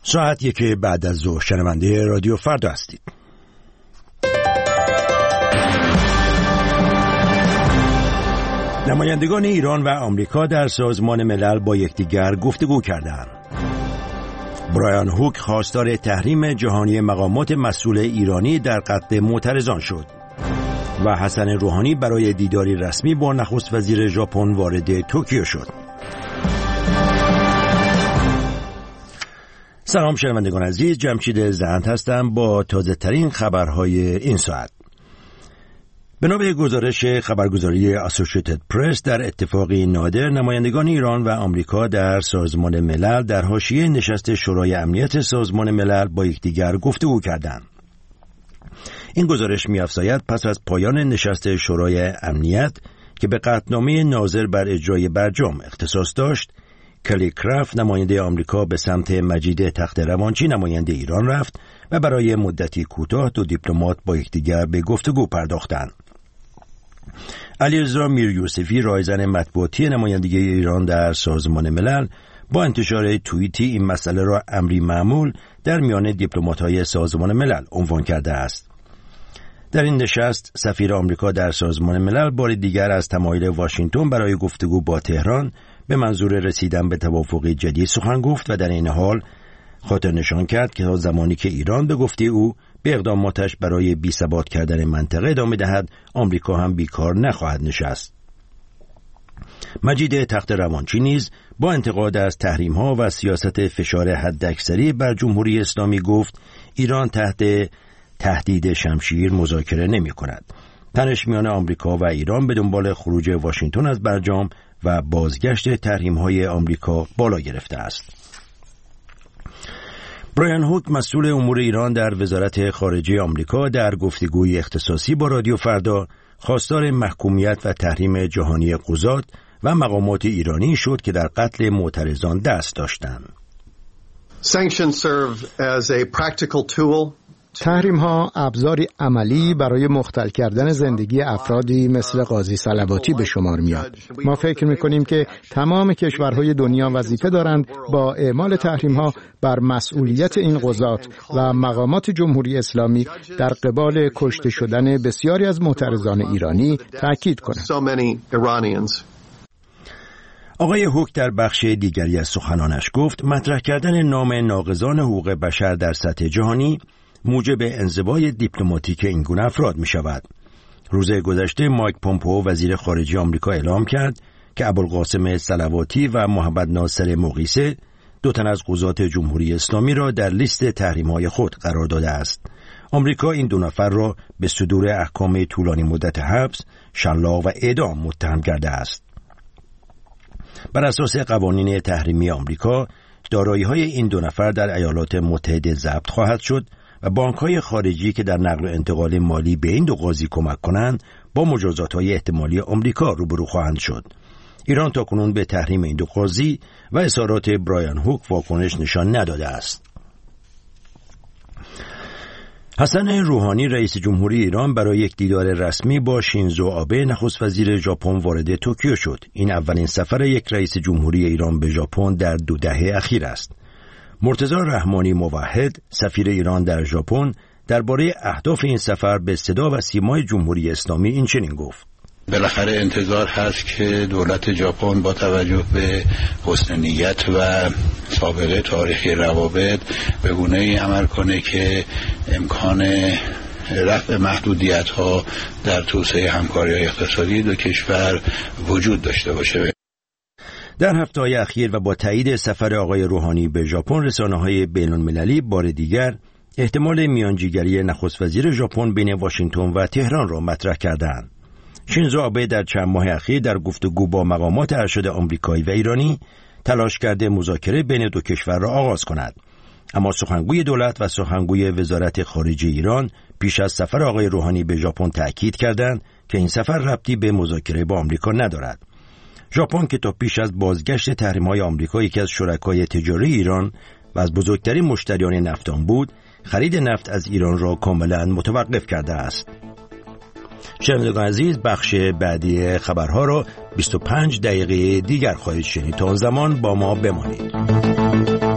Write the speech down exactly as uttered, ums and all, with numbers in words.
ساعت یک بعد از ظهر شنونده رادیو فردا هستید. نمایندگان ایران و آمریکا در سازمان ملل با یکدیگر گفتگو کردند. برایان هوک خواستار تحریم جهانی مقامات مسئول ایرانی در قتل معترضان شد و حسن روحانی برای دیداری رسمی با نخست وزیر ژاپن وارد توکیو شد. سلام شنوندگان عزیز، جمشید زند هستم با تازه ترین خبرهای این ساعت. بنا به گزارش خبرگزاری اسوسییتد پرس، در اتفاقی نادر نمایندگان ایران و آمریکا در سازمان ملل در حاشیه نشست شورای امنیت سازمان ملل با یکدیگر گفتگو کردند. این گزارش می‌افزاید پس از پایان نشست شورای امنیت که به قطعنامه ناظر بر اجرای برجام اختصاص داشت، کلی کرافت نماینده آمریکا به سمت مجید تخت روانچی نماینده ایران رفت و برای مدتی کوتاه دو دیپلمات با یکدیگر به گفتگو پرداختند. علیرضا میریوسفی، رایزن مطبوعاتی نمایندگی ایران در سازمان ملل، با انتشار توییتی این مسئله را امری معمول در میان دیپلمات‌های سازمان ملل عنوان کرده است. در این نشست سفیر آمریکا در سازمان ملل بار دیگر از تمایل واشنگتن برای گفتگو با تهران به منظور رسیدن به توافقی جدید سخن گفت و در این حال خاطر نشان کرد که تا زمانی که ایران به گفته او به اقداماتش برای بی‌ثبات کردن منطقه ادامه دهد، آمریکا هم بیکار نخواهد نشست. مجید تخت روانچی نیز با انتقاد از تحریم‌ها و سیاست فشار حداکثری بر جمهوری اسلامی گفت ایران تحت تهدید شمشیر مذاکره نمی‌کند. تنش میان آمریکا و ایران به دنبال خروج واشنگتن از برجام و بازگشت تحریم‌های آمریکا بالا گرفته است. برایان هوک، مسئول امور ایران در وزارت خارجه آمریکا، در گفتگوی اختصاصی با رادیو فردا خواستار محکومیت و تحریم جهانی قضات و مقامات ایرانی شد که در قتل معترضان دست داشتند. Sanctions serve as a practical tool. تحریم ها ابزاری عملی برای مختل کردن زندگی افرادی مثل قاضی صلواتی به شمار میاد. ما فکر میکنیم که تمام کشورهای دنیا وظیفه دارند با اعمال تحریم ها بر مسئولیت این قضات و مقامات جمهوری اسلامی در قبال کشته شدن بسیاری از معترضان ایرانی تاکید کنند. آقای هوک در بخش دیگری از سخنانش گفت مطرح کردن نام ناقضان حقوق بشر در سطح جهانی موجب انزوای دیپلماتیک این گونه افراد می شود. روز گذشته مایک پومپئو وزیر خارجه آمریکا اعلام کرد که ابوالقاسم صلواتی و محمد ناصر مقیسه، دو تن از قضات جمهوری اسلامی را در لیست تحریم‌های خود قرار داده است. آمریکا این دو نفر را به صدور احکام طولانی مدت حبس، شلاق و اعدام متهم کرده است. بر اساس قوانین تحریمی آمریکا، دارایی‌های این دو نفر در ایالات متحده ضبط خواهد شد و بانک‌های خارجی که در نقل و انتقال مالی به این دو قاضی کمک کنند با مجازات‌های احتمالی آمریکا روبرو خواهند شد. ایران تاکنون به تحریم این دو قاضی و اظهارات برایان هوک واکنش نشان نداده است. حسن روحانی، رئیس جمهوری ایران، برای یک دیدار رسمی با شینزو آبه، نخست وزیر ژاپن، وارد توکیو شد. این اولین سفر یک رئیس جمهوری ایران به ژاپن در دو دهه اخیر است. مرتضی رحمانی موحد، سفیر ایران در ژاپن، درباره اهداف این سفر به صدا و سیمای جمهوری اسلامی این چنین گفت: بالاخره انتظار هست که دولت ژاپن با توجه به حسن نیت و سابقه تاریخی روابط به گونه‌ای عمل کنه که امکان رفع محدودیت‌ها در توسعه همکاری اقتصادی دو کشور وجود داشته باشه. در هفته‌های اخیر و با تایید سفر آقای روحانی به ژاپن، رسانه‌های بین‌المللی بار دیگر احتمال میانجیگری نخست وزیر ژاپن بین واشنگتن و تهران را مطرح کردند. شینزو آبه در چند ماه اخیر در گفتگو با مقامات ارشد آمریکایی و ایرانی تلاش کرده مذاکره بین دو کشور را آغاز کند. اما سخنگوی دولت و سخنگوی وزارت خارجه ایران پیش از سفر آقای روحانی به ژاپن تأکید کردند که این سفر ربطی به مذاکره با آمریکا ندارد. ژاپن که تا پیش از بازگشت تحریم‌های آمریکا یکی از شرکای تجاری ایران و از بزرگترین مشتریان نفت آن بود، خرید نفت از ایران را کاملا متوقف کرده است. شنوندگان عزیز، بخش بعدی خبرها را بیست و پنج دقیقه دیگر خواهید شنید. تا آن زمان با ما بمانید.